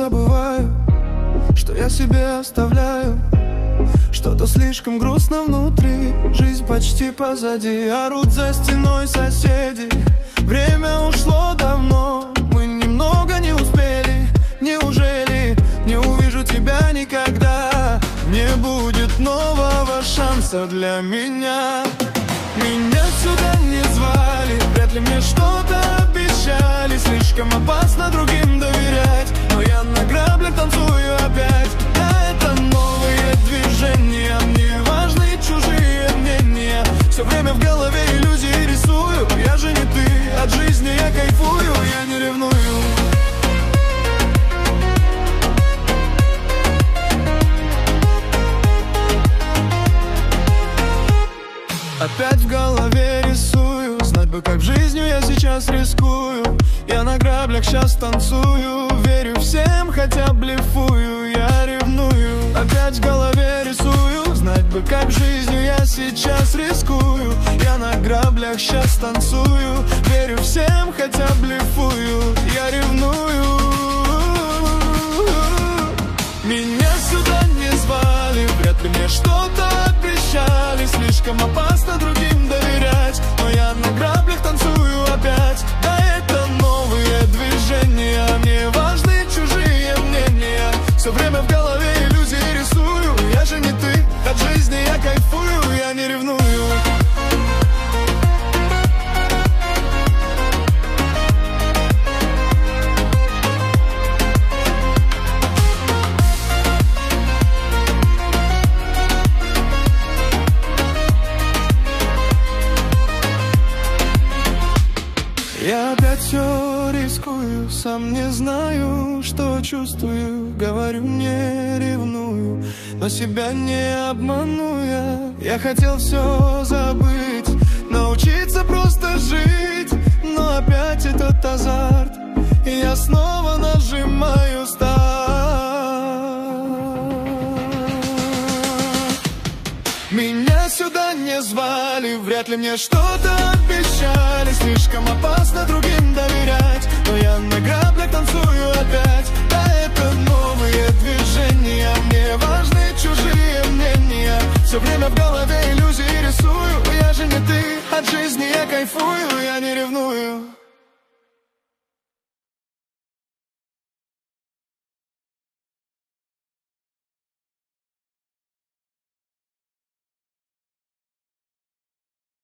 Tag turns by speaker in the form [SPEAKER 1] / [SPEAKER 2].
[SPEAKER 1] забываю, что я себе оставляю. Что-то слишком грустно внутри, жизнь почти позади. Орут за стеной соседи, время ушло давно, мы немного не успели. Неужели не увижу тебя никогда? Не будет нового шанса для меня. Меня сюда не звали, вряд ли мне что-то обещали. Слишком опасно другим доверять, но я на граблях танцую опять. Да, это новые движения, мне важны чужие мнения. Все время в голове иллюзии рисую, я же не ты, от жизни я кайфую, я не ревную. Опять в голове рисую, знать бы, как жизнью я сейчас рискую. Я на граблях сейчас танцую, верю всем, хотя блефую, я ревную. Опять в голове рисую, знать бы, как жизнью я сейчас рискую. Я на граблях сейчас танцую, верю всем, хотя блефую, я ревную. Меня сюда не звали, вряд ли мне что-то обещали. Слишком опасно другим доверять, но я на граблях танцую опять. Да, это новые движения, мне важны чужие мнения. Все время в голове иллюзии рисую, я же не ты, от жизни я кайфую, я не ревную. Я опять все рискую, сам не знаю, что чувствую. Говорю, не ревную, но себя не обману я. Я хотел все забыть, научиться просто жить, но опять этот азарт, и я снова нажимаю старт. Меня сюда не звали, вряд ли мне что-то обещали. Слишком опасно другим доверять, но я на граблях танцую опять. Да, это новые движения, мне важны чужие мнения. Все время в голове иллюзии рисую, я же не ты, от жизни я кайфую, я не ревную.